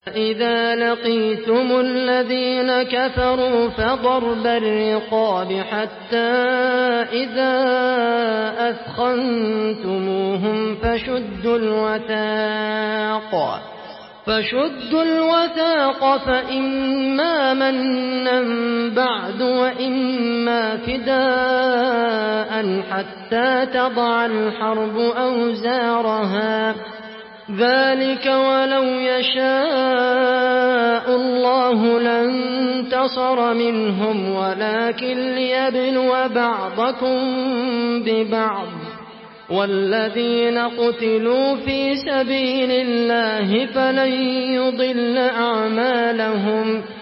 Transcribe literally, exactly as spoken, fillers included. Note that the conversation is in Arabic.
إذا لقيتم الذين كفروا فضرب الرقاب حتى إذا أثخنتموهم فشدوا الوثاق فشدوا الوثاق فإما منا بعد وإما فداء حتى تضع الحرب أوزارها ذلك ولو يشاء الله لانتصر منهم ولكن ليبلو بعضكم ببعض والذين قتلوا في سبيل الله فلن يضل أعمالهم